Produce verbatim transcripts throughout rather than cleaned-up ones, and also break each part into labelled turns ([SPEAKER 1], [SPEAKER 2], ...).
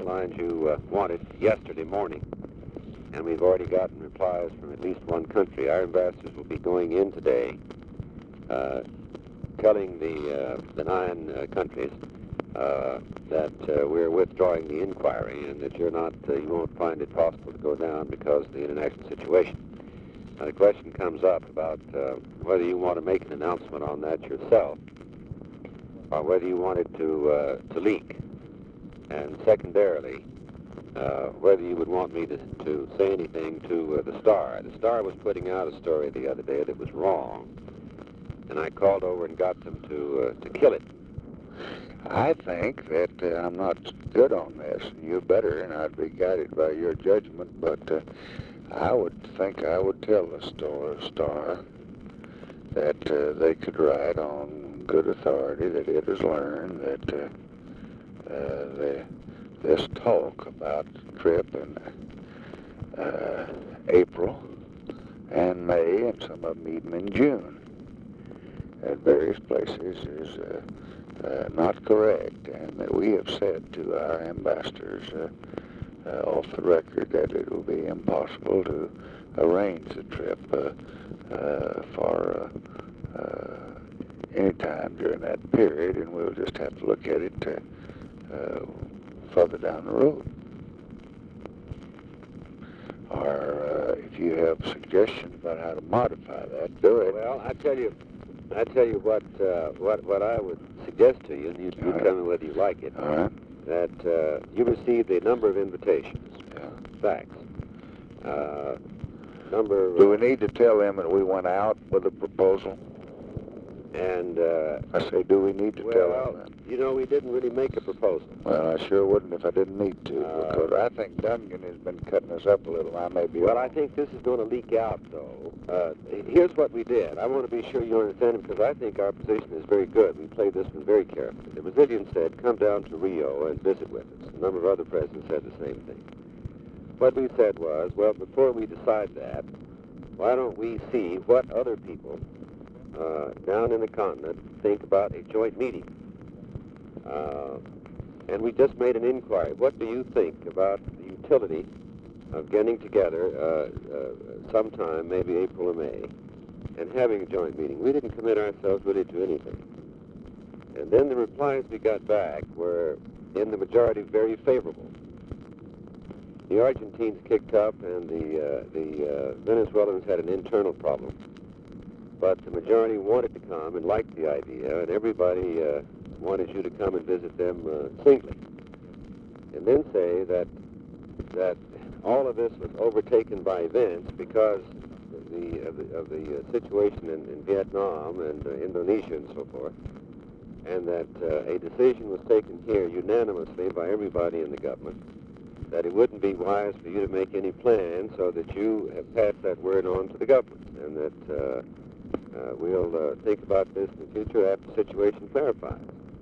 [SPEAKER 1] lines you uh, wanted yesterday morning. And we've already gotten replies from at least one country. Our ambassadors will be going in today, uh, telling the, uh, the nine uh, countries uh, that uh, we're withdrawing the inquiry and that you're not, uh, you won't find it possible to go down because of the international situation. Now, the question comes up about uh, whether you want to make an announcement on that yourself or whether you wanted to, uh, to leak. And secondarily, uh, whether you would want me to, to say anything to uh, the Star. The Star was putting out a story the other day that was wrong, and I called over and got them to, uh, to kill it.
[SPEAKER 2] I think that uh, I'm not good on this. You better, and I'd be guided by your judgment, but uh, I would think I would tell the Star, Star that uh, they could write on good authority that it has learned that uh, uh, the, this talk about the trip in uh, April and May, and some of them even in June at various places, is uh, uh, not correct, and that we have said to our ambassadors uh, uh, off the record that it will be impossible to arrange the trip uh, uh, for uh, uh, any time during that period, and we'll just have to look at it uh, uh, further down the road. Or uh, if you have suggestions about how to modify that, do it.
[SPEAKER 1] Well, I tell you, I tell you what, uh, what, what I would suggest to you, and you, you
[SPEAKER 2] All
[SPEAKER 1] tell
[SPEAKER 2] right.
[SPEAKER 1] me whether you like it.
[SPEAKER 2] All right.
[SPEAKER 1] That uh, you received a number of invitations.
[SPEAKER 2] Yeah.
[SPEAKER 1] Facts. Uh, number.
[SPEAKER 2] Do we need to tell them that we went out with a proposal?
[SPEAKER 1] And uh,
[SPEAKER 2] I say, do we need to tell
[SPEAKER 1] well,
[SPEAKER 2] them that?
[SPEAKER 1] you know, we didn't really make a proposal.
[SPEAKER 2] Well, I sure wouldn't if I didn't need to,
[SPEAKER 1] Uh,
[SPEAKER 2] because I think Duncan has been cutting us up a little. I may be
[SPEAKER 1] Well,
[SPEAKER 2] wrong.
[SPEAKER 1] I think this is going to leak out, though. Uh, here's what we did. I want to be sure you understand it because I think our position is very good. We played this one very carefully. The Brazilians said, come down to Rio and visit with us. A number of other presidents said the same thing. What we said was, well, before we decide that, why don't we see what other people uh, down in the continent think about a joint meeting? Uh, and we just made an inquiry. What do you think about the utility of getting together uh, uh, sometime, maybe April or May, and having a joint meeting? We didn't commit ourselves really to anything. And then the replies we got back were, in the majority, very favorable. The Argentines kicked up, and the, uh, the uh, Venezuelans had an internal problem. But the majority wanted to come and liked the idea, and everybody uh, wanted you to come and visit them uh, singly. And then say that that all of this was overtaken by events because of the, of the, of the uh, situation in, in Vietnam and uh, Indonesia and so forth, and that uh, a decision was taken here unanimously by everybody in the government that it wouldn't be wise for you to make any plans, so that you have passed that word on to the government, and that uh, uh, we'll uh, think about this in the future after the situation clarifies.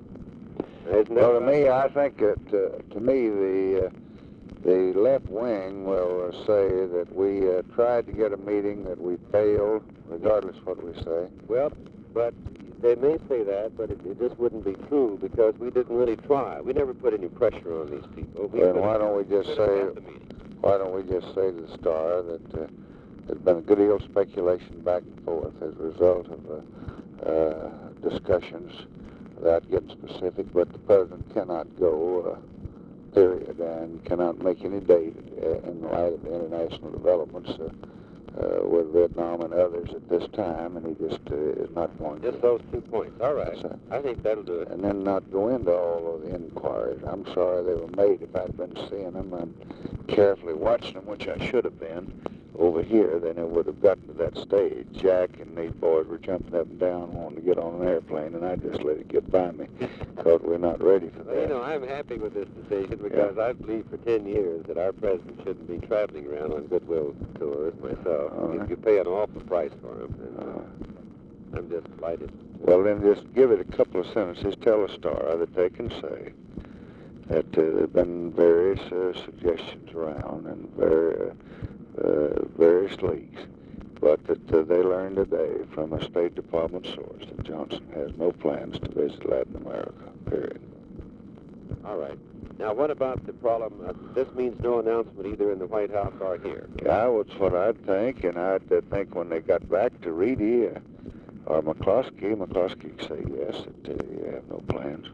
[SPEAKER 1] Now, isn't that
[SPEAKER 2] Well, to
[SPEAKER 1] right?
[SPEAKER 2] me, I think that, uh, to me, the uh, the left wing will uh, say that we uh, tried to get a meeting, that we failed, regardless of what we say.
[SPEAKER 1] Well, but they may say that, but it, it just wouldn't be true because we didn't really try. We never put any pressure on these people. We
[SPEAKER 2] Then
[SPEAKER 1] could've-
[SPEAKER 2] why don't we just
[SPEAKER 1] could've
[SPEAKER 2] say,
[SPEAKER 1] had the meeting.
[SPEAKER 2] why don't we just say to the Star that uh, there's been a good deal of speculation back and forth as a result of uh, uh, discussions, without getting specific, but the president cannot go, uh, period, and cannot make any date uh, in light of the international developments uh, uh, with Vietnam and others at this time, and he just uh, is not going
[SPEAKER 1] Just
[SPEAKER 2] to.
[SPEAKER 1] those two points. All right.
[SPEAKER 2] Yes, sir.
[SPEAKER 1] I think that'll do it.
[SPEAKER 2] And then not go into all of the inquiries. I'm sorry they were made. If I'd been seeing them and carefully watching them, which I should have been, over here, then it would have gotten to that stage. Jack and these boys were jumping up and down wanting to get on an airplane, and I just let it get by me because we're not ready for
[SPEAKER 1] Well, you
[SPEAKER 2] that.
[SPEAKER 1] know, I'm happy with this decision because I've believed for ten years that our president shouldn't be traveling around on goodwill tours myself.
[SPEAKER 2] All
[SPEAKER 1] You,
[SPEAKER 2] right.
[SPEAKER 1] you pay an awful price for them, and
[SPEAKER 2] Uh,
[SPEAKER 1] uh, I'm just delighted.
[SPEAKER 2] well, then just give it a couple of sentences. Tell the Star that they can say that uh, there have been various uh, suggestions around and very, uh, various leaks, but that uh, they learned today from a State Department source that Johnson has no plans to visit Latin America, period.
[SPEAKER 1] All right. Now, what about the problem? Uh, this means no announcement either in the White House or here.
[SPEAKER 2] Yeah, that's what I'd think, and I'd uh, think when they got back to Reedy uh, or McCloskey, McCloskey would say yes, that uh, you have no plans.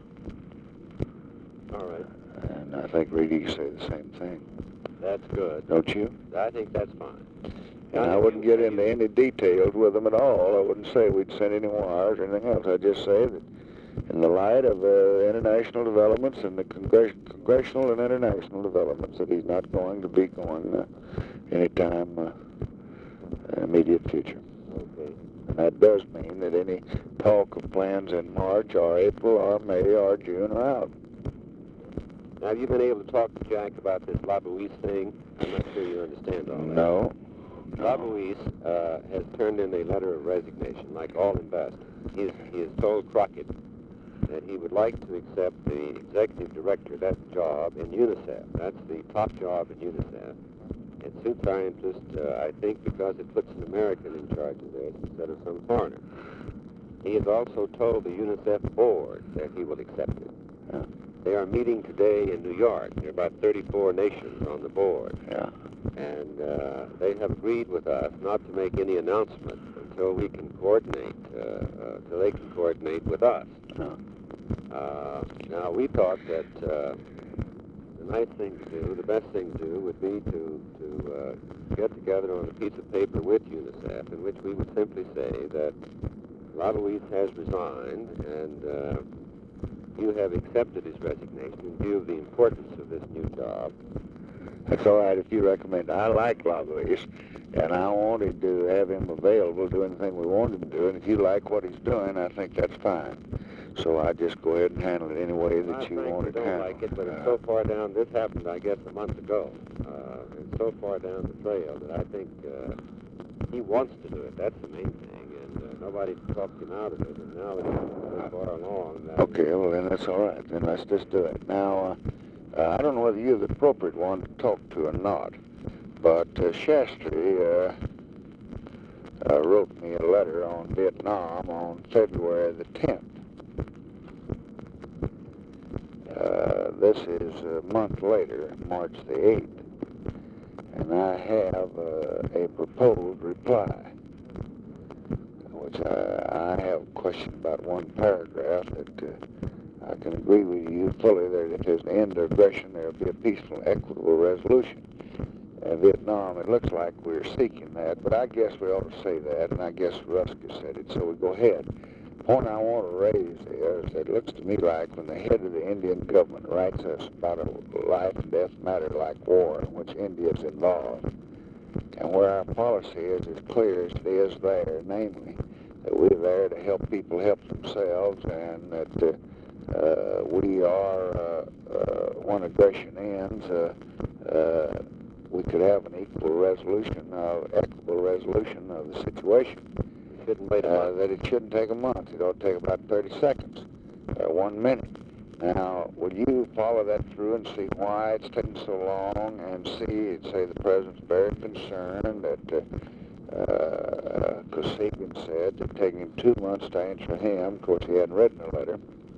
[SPEAKER 1] All right.
[SPEAKER 2] And I think Reedy would say the same thing.
[SPEAKER 1] That's good.
[SPEAKER 2] Don't you?
[SPEAKER 1] I think that's fine.
[SPEAKER 2] And I wouldn't get into any details with them at all. I wouldn't say we'd send any wires or anything else. I'd just say that in the light of uh, international developments and the congress congressional and international developments, that he's not going to be going uh, anytime uh, immediate future.
[SPEAKER 1] Okay.
[SPEAKER 2] And that does mean that any talk of plans in March or April or May or June are out.
[SPEAKER 1] Now, have you been able to talk to Jack about this LaBouisse thing? I'm not sure you understand all that.
[SPEAKER 2] No. no.
[SPEAKER 1] LaBouisse uh, has turned in a letter of resignation, like all ambassadors. He's, he has told Crockett that he would like to accept the executive director, that job in UNICEF. That's the top job in UNICEF. It suits our interest, uh, I think, because it puts an American in charge of this instead of some foreigner. He has also told the UNICEF board that he will accept it.
[SPEAKER 2] Yeah.
[SPEAKER 1] They are meeting today in New York. There are about thirty-four nations on the board.
[SPEAKER 2] Yeah.
[SPEAKER 1] And uh, they have agreed with us not to make any announcement until we can coordinate, uh, uh, until they can coordinate with us.
[SPEAKER 2] Yeah.
[SPEAKER 1] Uh, now, we thought that uh, the nice thing to do, the best thing to do, would be to, to uh, get together on a piece of paper with UNICEF in which we would simply say that LaBouisse has resigned and uh, you have accepted his resignation in view of the importance of this new job.
[SPEAKER 2] That's all right if you recommend. I like LaBouisse, and I wanted to have him available to do anything we wanted him to do, and if you like what he's doing, I think that's fine. So I just go ahead and handle it any way that
[SPEAKER 1] I
[SPEAKER 2] you want it
[SPEAKER 1] don't
[SPEAKER 2] handled.
[SPEAKER 1] like it, but it's
[SPEAKER 2] Uh,
[SPEAKER 1] so far down. This happened, I guess, a month ago. Uh, it's so far down the trail that I think uh, he wants to do it. That's the main thing, and uh, nobody talked him out of it. And now that he's so far along. That
[SPEAKER 2] Okay, well then that's all right. Then let's just do it. Now, uh, uh, I don't know whether you're the appropriate one to talk to or not, but uh, Shastry uh, uh, wrote me a letter on Vietnam on February the tenth. Uh, this is a month later, March the eighth, and I have uh, a proposed reply, which I, I have a question about one paragraph that uh, I can agree with you fully that if there's an end to aggression, there will be a peaceful, equitable resolution. Uh, Vietnam, it looks like we're seeking that, but I guess we ought to say that, and I guess Ruska said it, so we go ahead. The point I want to raise there is that it looks to me like when the head of the Indian government writes us about a life and death matter like war in which India is involved, and where our policy is as clear as it is there, namely that we're there to help people help themselves, and that uh, uh, we are, uh, uh, when aggression ends, uh, uh, we could have an equal resolution, uh, equitable resolution of the situation.
[SPEAKER 1] shouldn't wait a
[SPEAKER 2] Uh,
[SPEAKER 1] month.
[SPEAKER 2] that it shouldn't take a month. It ought to take about thirty seconds, or one minute. Now, will you follow that through and see why it's taking so long, and see, say the President's very concerned that, uh, uh, Kosygin said that taking him two months to answer him, of course he hadn't written a letter.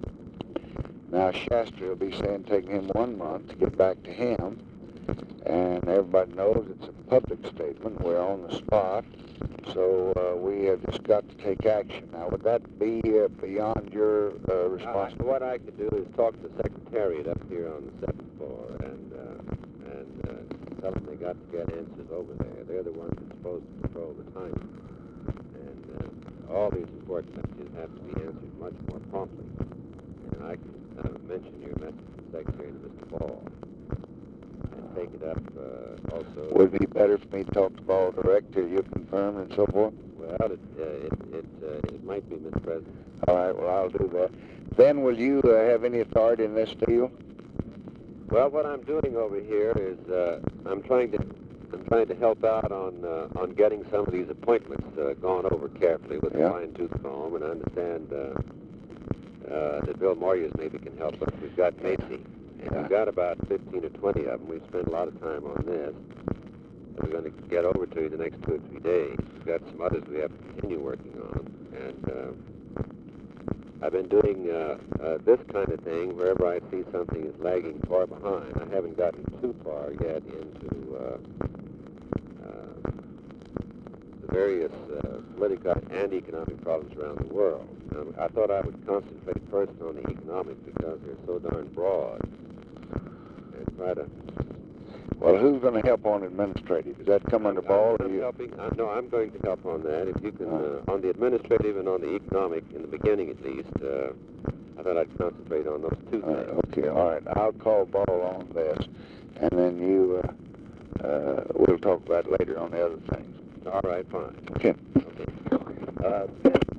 [SPEAKER 2] Now Shastry will be saying taking him one month to get back to him, and everybody knows it's a public statement. We're on the spot. So uh, we have just got to take action. Now, would that be uh, beyond your uh, responsibility?
[SPEAKER 1] Uh, what I could do is talk to the Secretariat up here on the seventh floor and uh, and uh, tell them they got to get answers over there. They're the ones that's supposed to control the timing. And uh, all these important messages have to be answered much more promptly. And I can uh, mention your message to the Secretary to Mister Ball and take it up uh, also.
[SPEAKER 2] Would it be better for me to talk to Ball direct till you confirm and so forth?
[SPEAKER 1] Well, it uh, it it, uh, it might be, Mister President.
[SPEAKER 2] All right, well, I'll do that. Then will you uh, have any authority in this deal?
[SPEAKER 1] Well, what I'm doing over here is uh, I'm trying to I'm trying to help out on uh, on getting some of these appointments uh, gone over carefully with
[SPEAKER 2] Yeah.
[SPEAKER 1] a fine tooth comb, and I understand uh, uh, that Bill Moyers maybe can help us. We've got Macy, and
[SPEAKER 2] Yeah.
[SPEAKER 1] we've got about fifteen or twenty of them. We've spent a lot of time on this. We're going to get over to you the next two or three days. We've got some others we have to continue working on, and uh, I've been doing uh, uh, this kind of thing wherever I see something is lagging far behind. I haven't gotten too far yet into uh, uh, the various uh, political and economic problems around the world. Um, I thought I would concentrate first on the economic because they're so darn broad, and try to...
[SPEAKER 2] Well, who's going to help on administrative? Is that come under Ball?
[SPEAKER 1] I'm,
[SPEAKER 2] or
[SPEAKER 1] I'm
[SPEAKER 2] you?
[SPEAKER 1] helping. Uh, no, I'm going to help on that. If you can,
[SPEAKER 2] Uh.
[SPEAKER 1] uh, on the administrative and on the economic, in the beginning at least, uh, I thought I'd concentrate on those two
[SPEAKER 2] Uh,
[SPEAKER 1] things.
[SPEAKER 2] okay, all right. I'll call Ball on this, and then you, uh, uh, we'll talk about it later on the other things.
[SPEAKER 1] All right, fine.
[SPEAKER 2] Okay.
[SPEAKER 1] Okay. Uh,